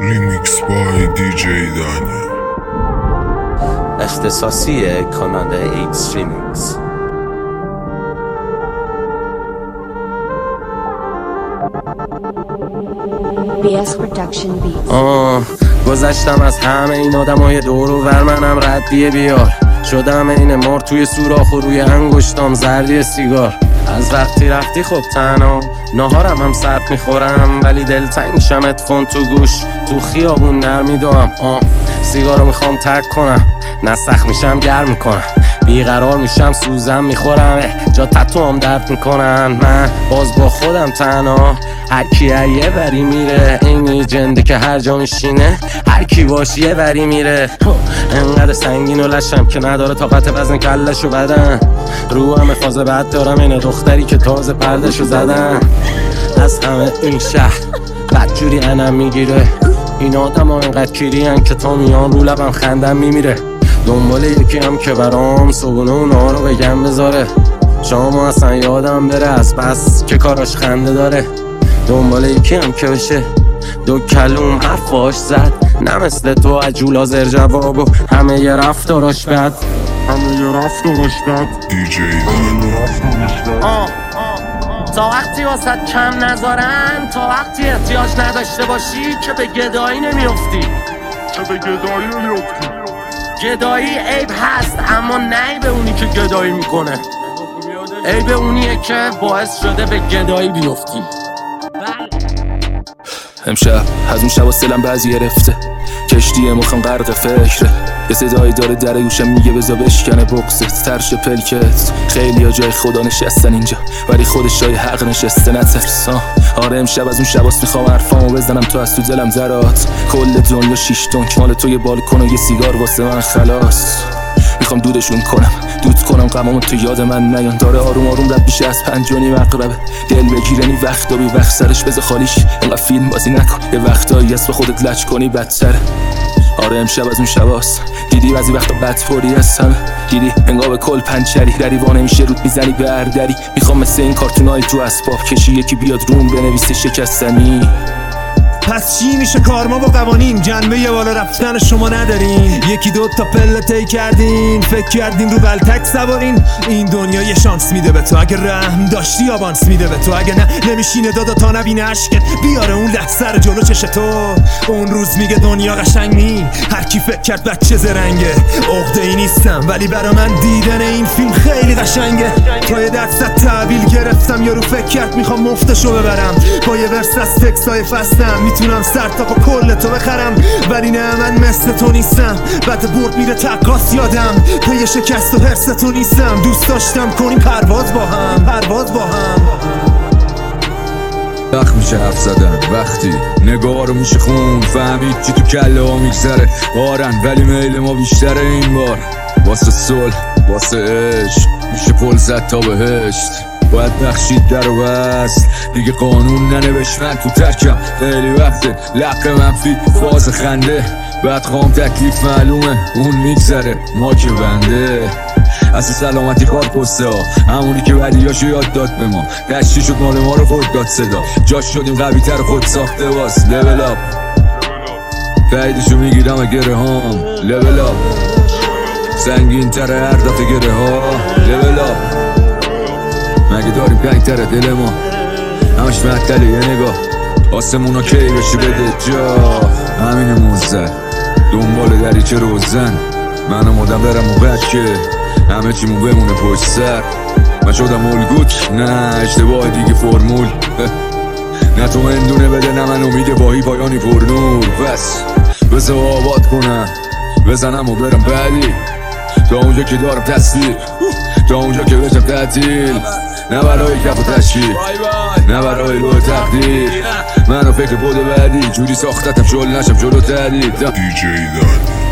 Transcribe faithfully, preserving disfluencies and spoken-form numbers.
Remix by دی جی دانی. اختصاصی کانال ایکس ریمیکس. بی اس پروداکشن بیت. آه گذشتم از همه این آدمای دور و ور، منم ردیه بیار شدم این مار توی سوراخ و روی انگشتام زردی سیگار. از وقتی رفتی خب تنها ناهارم هم سرد میخورم، ولی دلتنگ شم اتفون تو گوش تو خیابون نرمیدوام. آه سیگارو میخوام ترک کنم، نسخ میشم گرم میکنم، بیقرار میشم سوزم میخورم، جا تتوام درد میکنن. من باز با خودم تنها، هر کی یه وری میره، اینی جنده که هر جا میشینه هر کی باش یه وری میره. انقدر سنگین و لشم که نداره طاقت وزن کلشو بدن، رو همه فاز بد دارم اینه دختری که تازه پردشو زدن. از همه این شهر بدجوری انم میگیره، این آدم ها اینقدر کیری هن که تا میان رو لبم خندم میمیره. دنبال یکی هم که برام صبونه و نهارو بگم بذاره، شما اصلا یادم بره از بس که کاراش خنده داره. دنبال یکی هم که بشه دو کلوم حرفاش زد، نه مثل تو عجول حاضر جواب و همه یه رفتاراش بد، همه یه رفتاراش بد. دی جی دانی. تا وقتی واسد کم نذارن، تا وقتی احتیاج نداشته باشی که به گدایی نمیافتی، که به گدایی نمیافتی. گدایی عیب هست اما نه به اونی که گدایی میکنه، عیب اونیه که باعث شده به گدایی بیفتی. امشب از اون شبا سلم بعضی گرفته، کشتی مخم غرق فکره، یه صدایی داره در گوشم میگه بزا بشکنه بغزت، ترش پلکت. خیلی ها جای خدا نشستن اینجا ولی خودش جای حق نشسته، نترس. آره امشب از اون شباست میخوام حرفامو بزنم تو از تو دلم زرات، کل دنیا شیش تونک مال تو، یه بالکن و یه سیگار واسه من خلاص. میخوام دودشون کنم، دود کنم غمامو تو یاد من نیان، داره آروم آروم رد میشه از پنج و نیم عقربه، دل بگیرنی وقت و بی وقت سرش بذار خالیش، اینقدر فیلم بازی نکن، یه وقتایی هست به خودت لج کنی بدتره. آره امشب از اون شباست، دیدی بعضی وقتا بدفوری هستم، دیدی انگار به کل پنچری دریوا نمیشه رود میزنی به هر دری. میخوام مثل این کارتونای تو اسباب کشی یکی بیاد روم بنویسه شکستنی. پس چی میشه کار؟ ما با قوانین جنبه یه بالا رفتن شما ندارین، یکی دو تا پله طی کردین، فکر کردین رو بلتک سوارین. این دنیا یه شانس میده به تو، اگه رحم داشتی آوانس میده به تو، اگه نه نمیشینه دادا تا نبینه عشقت بیاره اون لحظه رو جلو چش تو. اون روز میگه دنیا قشنگ نی، هر کی فکر کرد بچه زرنگه، عقده ای نیستم ولی برا من دیدن این فیلم خیلی قشنگه. تا یه درصد تحویل گرفتم یارو فکر کرد میخوام مفتشو ببرم، با یه ورس از تکسای فستم میتونم سر تا با کل تو بخرم، ولی نه من مثل تو نیستم، بعد برد میره تقاس یادم، پی شکست و حرس تو نیستم، دوست داشتم کنیم پرواز با هم، پرواز با هم. وقت میشه حرف زدن، وقتی نگاه رو میشه خون، فهمید چی تو کله ها میگذره، بارن ولی میل ما بیشتره این بار، واسه صلح واسه عشق میشه پل زد تا بهشت، باید بخشید در و بست دیگه قانون ننوشت، من تو ترکم خیلی وقته، لق منفی فاز خنده، بعد خواهم تکلیف معلومه اون میگذره ما که بنده. اصلا سلامتی کار پسته ها، همونی که ولیاشو یاد داد به ما، دشتی شد مال ما رو خود داد صدا، جاش شدیم قوی تر خود ساخته باز، لول اپ قیدشو میگیرم گره هام، لول اپ سنگین تر هر دفعه گره ها، لول اپ مگه داریم پنگ تره دل ما، همش معطله یه نگاه، آسمونا کی بشی بده جا، همین موزه دنبال دریچه روزن، من آمادم برم و بد که همه چیمون بمونه پشت سر، من شدم الگوت نه اشتباه دیگه فرمول، نه تو مندونه بده نه من امید باهی پایانی پر نور، بس بذار آباد کنم بزنم و برم بعدی، تا اونجا که دارم تصویر، تا اونجا که بشم تعطیل، نه برای کف و تشکیل نه برای لوح تقدیر، منو فکر بود بعدی جوری ساختتم شل نشم جلو تهدید. دی جی دانی.